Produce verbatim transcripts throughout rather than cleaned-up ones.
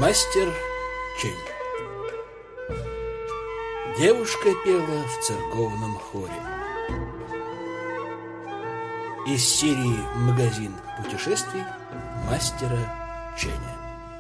Мастер Чень. Девушка пела в церковном хоре. Из серии «Магазин путешествий» мастера Ченя.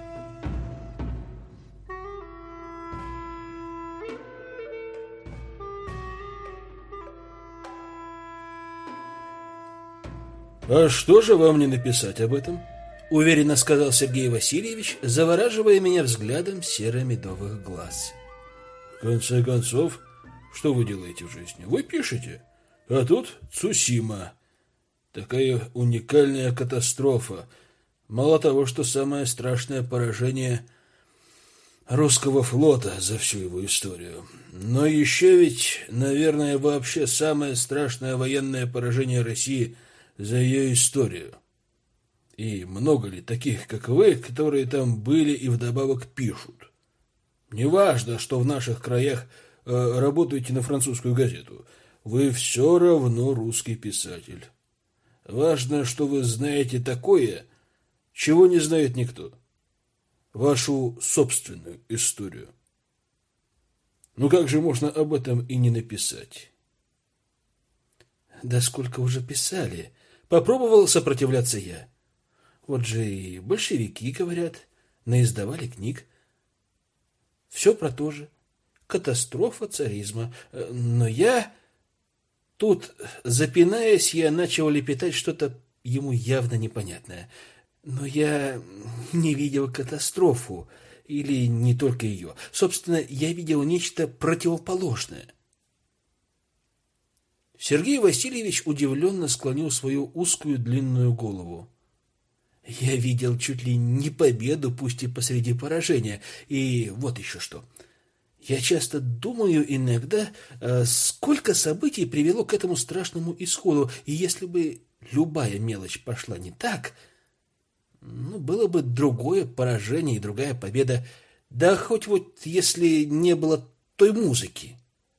«А что же вам не написать об этом?» — уверенно сказал Сергей Васильевич, завораживая меня взглядом серо-медовых глаз. «В конце концов, что вы делаете в жизни? Вы пишете. А тут Цусима. Такая уникальная катастрофа. Мало того, что самое страшное поражение русского флота за всю его историю. Но еще ведь, наверное, вообще самое страшное военное поражение России за ее историю. И много ли таких, как вы, которые там были и вдобавок пишут? Неважно, что в наших краях э, работаете на французскую газету. Вы все равно русский писатель. Важно, что вы знаете такое, чего не знает никто. Вашу собственную историю. Ну как же можно об этом и не написать? Да сколько уже писали? Попробовал сопротивляться я. Вот же и большевики, говорят, наиздавали книг. Все про то же. Катастрофа царизма. Но я... Тут, запинаясь, я начал лепетать что-то ему явно непонятное. Но я не видел катастрофу. Или не только ее. Собственно, я видел нечто противоположное. Сергей Васильевич удивленно склонил свою узкую длинную голову. Я видел чуть ли не победу, пусть и посреди поражения. И вот еще что. Я часто думаю иногда, сколько событий привело к этому страшному исходу. И если бы любая мелочь пошла не так, ну, было бы другое поражение и другая победа. Да хоть вот если не было той музыки.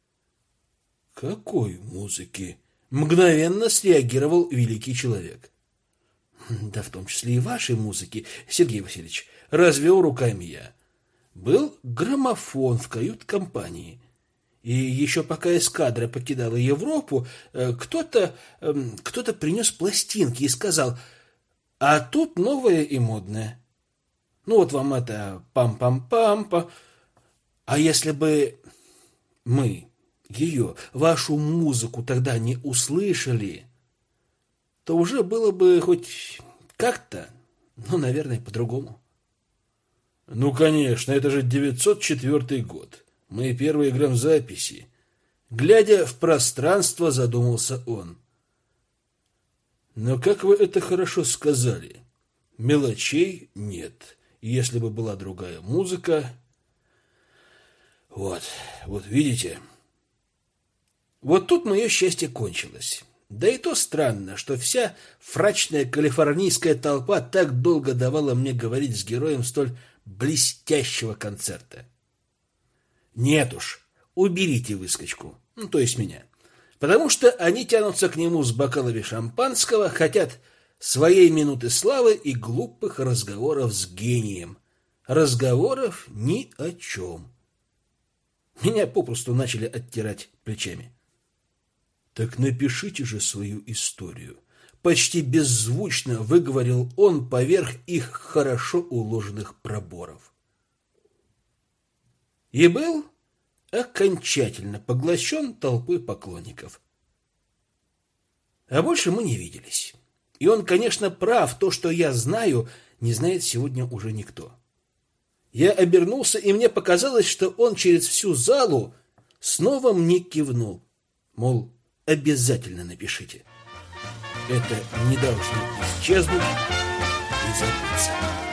Какой музыки? Мгновенно среагировал великий человек. Да в том числе и вашей музыки, Сергей Васильевич, развел руками я. Был граммофон в кают-компании. И еще пока эскадра покидала Европу, кто-то кто-то принес пластинки и сказал: а тут новое и модное. Ну вот вам это пам-пам-пам-па. А если бы мы ее, вашу музыку тогда не услышали, то уже было бы хоть как-то, ну, наверное, по-другому. Ну, конечно, это же девятьсот четвёртый год. Мы первые грамзаписи. Глядя в пространство, задумался он. Но как вы это хорошо сказали. Мелочей нет. И если бы была другая музыка... Вот, вот видите... Вот тут мое счастье кончилось. Да и то странно, что вся фрачная калифорнийская толпа так долго давала мне говорить с героем столь блестящего концерта. Нет уж, уберите выскочку, ну, то есть меня. Потому что они тянутся к нему с бокалами шампанского, хотят своей минуты славы и глупых разговоров с гением. Разговоров ни о чем. Меня попросту начали оттирать плечами. Так напишите же свою историю. Почти беззвучно выговорил он поверх их хорошо уложенных проборов. И был окончательно поглощен толпой поклонников. А больше мы не виделись. И он, конечно, прав. То, что я знаю, не знает сегодня уже никто. Я обернулся, и мне показалось, что он через всю залу снова мне кивнул. Мол, обязательно напишите. Это не должно исчезнуть и забыться.